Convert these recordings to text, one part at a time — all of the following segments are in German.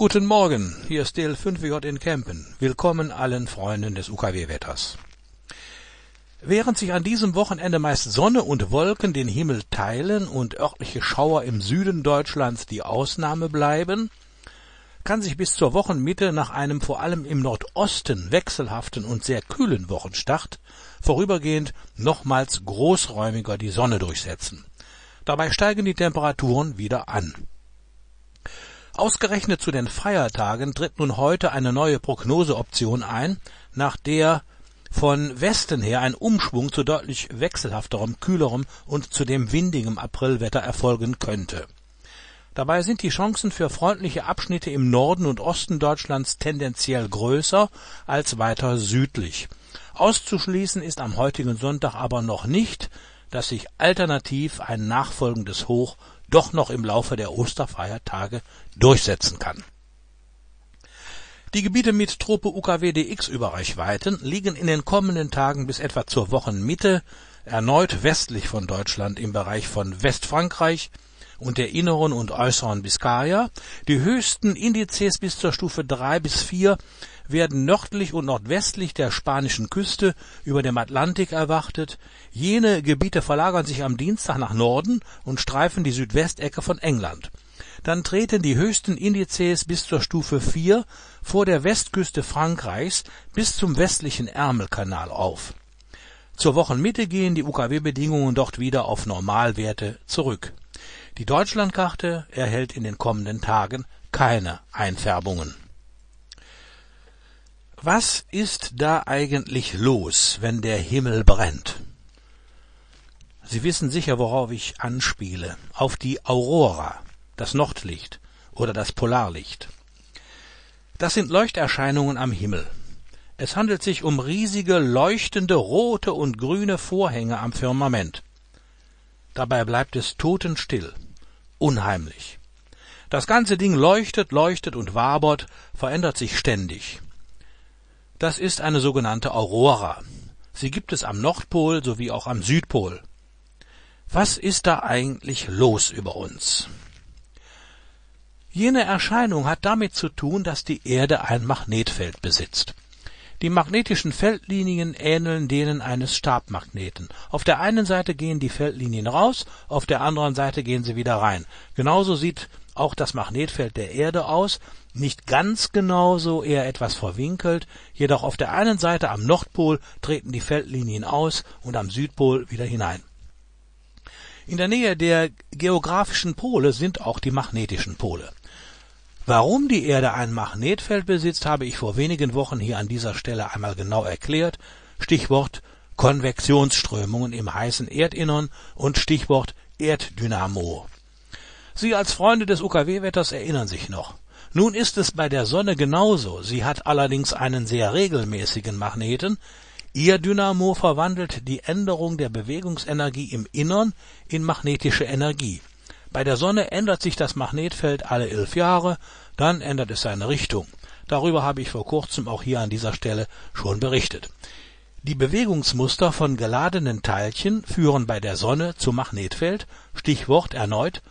Guten Morgen, hier ist DL5J in Kempen. Willkommen allen Freunden des UKW-Wetters. Während sich an diesem Wochenende meist Sonne und Wolken den Himmel teilen und örtliche Schauer im Süden Deutschlands die Ausnahme bleiben, kann sich bis zur Wochenmitte nach einem vor allem im Nordosten wechselhaften und sehr kühlen Wochenstart vorübergehend nochmals großräumiger die Sonne durchsetzen. Dabei steigen die Temperaturen wieder an. Ausgerechnet zu den Feiertagen tritt nun heute eine neue Prognoseoption ein, nach der von Westen her ein Umschwung zu deutlich wechselhafterem, kühlerem und zudem windigem Aprilwetter erfolgen könnte. Dabei sind die Chancen für freundliche Abschnitte im Norden und Osten Deutschlands tendenziell größer als weiter südlich. Auszuschließen ist am heutigen Sonntag aber noch nicht, dass sich alternativ ein nachfolgendes Hoch doch noch im Laufe der Osterfeiertage durchsetzen kann. Die Gebiete mit Trope UKW-DX über Reichweiten liegen in den kommenden Tagen bis etwa zur Wochenmitte erneut westlich von Deutschland im Bereich von Westfrankreich und der inneren und äußeren Biskaya. Die höchsten Indizes bis zur Stufe 3 bis 4 werden nördlich und nordwestlich der spanischen Küste über dem Atlantik erwartet. Jene Gebiete verlagern sich am Dienstag nach Norden und streifen die Südwestecke von England. Dann treten die höchsten Indizes bis zur Stufe 4 vor der Westküste Frankreichs bis zum westlichen Ärmelkanal auf. Zur Wochenmitte gehen die UKW-Bedingungen dort wieder auf Normalwerte zurück. Die Deutschlandkarte erhält in den kommenden Tagen keine Einfärbungen. Was ist da eigentlich los, wenn der Himmel brennt? Sie wissen sicher, worauf ich anspiele. Auf die Aurora, das Nordlicht oder das Polarlicht. Das sind Leuchterscheinungen am Himmel. Es handelt sich um riesige, leuchtende, rote und grüne Vorhänge am Firmament. Dabei bleibt es totenstill, unheimlich. Das ganze Ding leuchtet und wabert, verändert sich ständig. Das ist eine sogenannte Aurora. Sie gibt es am Nordpol sowie auch am Südpol. Was ist da eigentlich los über uns? Jene Erscheinung hat damit zu tun, dass die Erde ein Magnetfeld besitzt. Die magnetischen Feldlinien ähneln denen eines Stabmagneten. Auf der einen Seite gehen die Feldlinien raus, auf der anderen Seite gehen sie wieder rein. Genauso sieht auch das Magnetfeld der Erde aus, nicht ganz genauso, eher etwas verwinkelt, jedoch auf der einen Seite am Nordpol treten die Feldlinien aus und am Südpol wieder hinein. In der Nähe der geografischen Pole sind auch die magnetischen Pole. Warum die Erde ein Magnetfeld besitzt, habe ich vor wenigen Wochen hier an dieser Stelle einmal genau erklärt. Stichwort Konvektionsströmungen im heißen Erdinnern und Stichwort Erddynamo. Sie als Freunde des UKW-Wetters erinnern sich noch. Nun ist es bei der Sonne genauso. Sie hat allerdings einen sehr regelmäßigen Magneten. Ihr Dynamo verwandelt die Änderung der Bewegungsenergie im Innern in magnetische Energie. Bei der Sonne ändert sich das Magnetfeld alle 11 Jahre, dann ändert es seine Richtung. Darüber habe ich vor kurzem auch hier an dieser Stelle schon berichtet. Die Bewegungsmuster von geladenen Teilchen führen bei der Sonne zum Magnetfeld, Stichwort erneut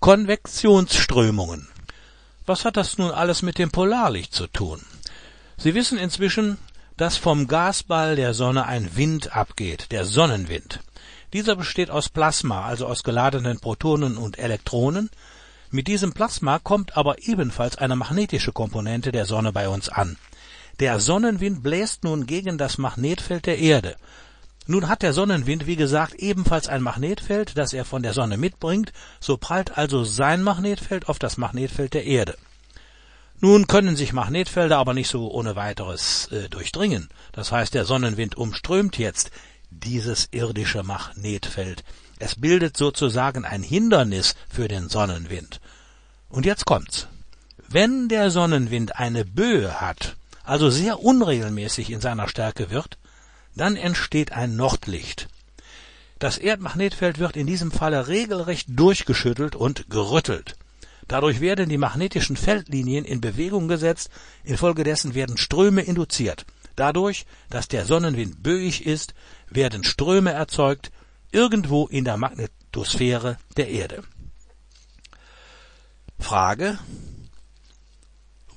Konvektionsströmungen. Was hat das nun alles mit dem Polarlicht zu tun? Sie wissen inzwischen, dass vom Gasball der Sonne ein Wind abgeht, der Sonnenwind. Dieser besteht aus Plasma, also aus geladenen Protonen und Elektronen. Mit diesem Plasma kommt aber ebenfalls eine magnetische Komponente der Sonne bei uns an. Der Sonnenwind bläst nun gegen das Magnetfeld der Erde. Nun hat der Sonnenwind, wie gesagt, ebenfalls ein Magnetfeld, das er von der Sonne mitbringt, so prallt also sein Magnetfeld auf das Magnetfeld der Erde. Nun können sich Magnetfelder aber nicht so ohne weiteres durchdringen. Das heißt, der Sonnenwind umströmt jetzt dieses irdische Magnetfeld. Es bildet sozusagen ein Hindernis für den Sonnenwind. Und jetzt kommt's. Wenn der Sonnenwind eine Böe hat, also sehr unregelmäßig in seiner Stärke wird, dann entsteht ein Nordlicht. Das Erdmagnetfeld wird in diesem Falle regelrecht durchgeschüttelt und gerüttelt. Dadurch werden die magnetischen Feldlinien in Bewegung gesetzt, infolgedessen werden Ströme induziert. Dadurch, dass der Sonnenwind böig ist, werden Ströme erzeugt, irgendwo in der Magnetosphäre der Erde. Frage: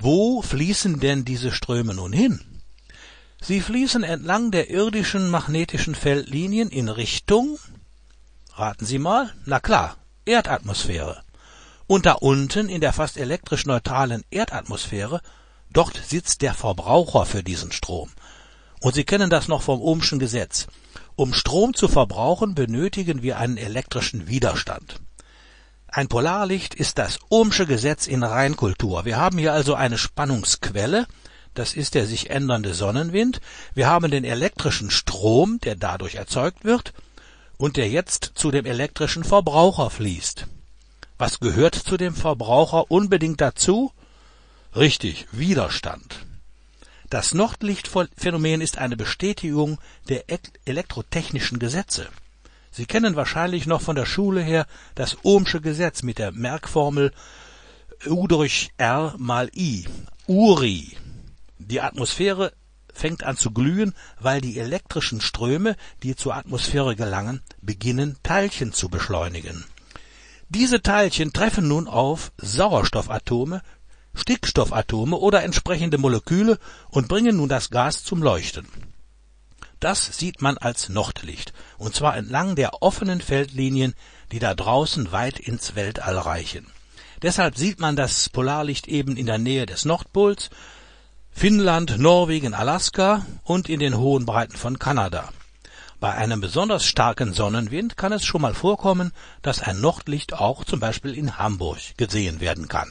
Wo fließen denn diese Ströme nun hin? Sie fließen entlang der irdischen magnetischen Feldlinien in Richtung, raten Sie mal, na klar, Erdatmosphäre. Und da unten in der fast elektrisch neutralen Erdatmosphäre, dort sitzt der Verbraucher für diesen Strom. Und Sie kennen das noch vom Ohmschen Gesetz. Um Strom zu verbrauchen, benötigen wir einen elektrischen Widerstand. Ein Polarlicht ist das Ohmsche Gesetz in Reinkultur. Wir haben hier also eine Spannungsquelle, das ist der sich ändernde Sonnenwind. Wir haben den elektrischen Strom, der dadurch erzeugt wird und der jetzt zu dem elektrischen Verbraucher fließt. Was gehört zu dem Verbraucher unbedingt dazu? Richtig, Widerstand. Das Nordlichtphänomen ist eine Bestätigung der elektrotechnischen Gesetze. Sie kennen wahrscheinlich noch von der Schule her das Ohmsche Gesetz mit der Merkformel U durch R mal I, URI. Die Atmosphäre fängt an zu glühen, weil die elektrischen Ströme, die zur Atmosphäre gelangen, beginnen, Teilchen zu beschleunigen. Diese Teilchen treffen nun auf Sauerstoffatome, Stickstoffatome oder entsprechende Moleküle und bringen nun das Gas zum Leuchten. Das sieht man als Nordlicht, und zwar entlang der offenen Feldlinien, die da draußen weit ins Weltall reichen. Deshalb sieht man das Polarlicht eben in der Nähe des Nordpols, Finnland, Norwegen, Alaska und in den hohen Breiten von Kanada. Bei einem besonders starken Sonnenwind kann es schon mal vorkommen, dass ein Nordlicht auch zum Beispiel in Hamburg gesehen werden kann.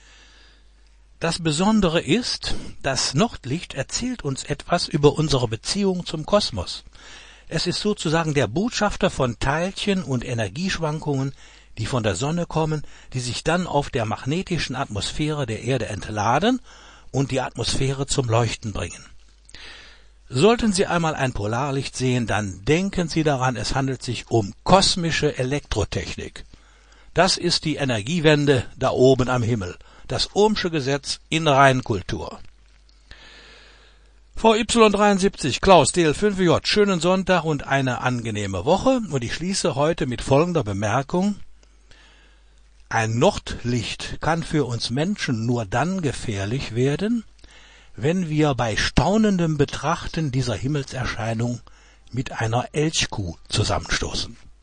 Das Besondere ist, das Nordlicht erzählt uns etwas über unsere Beziehung zum Kosmos. Es ist sozusagen der Botschafter von Teilchen und Energieschwankungen, die von der Sonne kommen, die sich dann auf der magnetischen Atmosphäre der Erde entladen und die Atmosphäre zum Leuchten bringen. Sollten Sie einmal ein Polarlicht sehen, dann denken Sie daran, es handelt sich um kosmische Elektrotechnik. Das ist die Energiewende da oben am Himmel. Das Ohmsche Gesetz in Reinkultur. VY73, Klaus, DL5J, schönen Sonntag und eine angenehme Woche. Und ich schließe heute mit folgender Bemerkung. Ein Nordlicht kann für uns Menschen nur dann gefährlich werden, wenn wir bei staunendem Betrachten dieser Himmelserscheinung mit einer Elchkuh zusammenstoßen.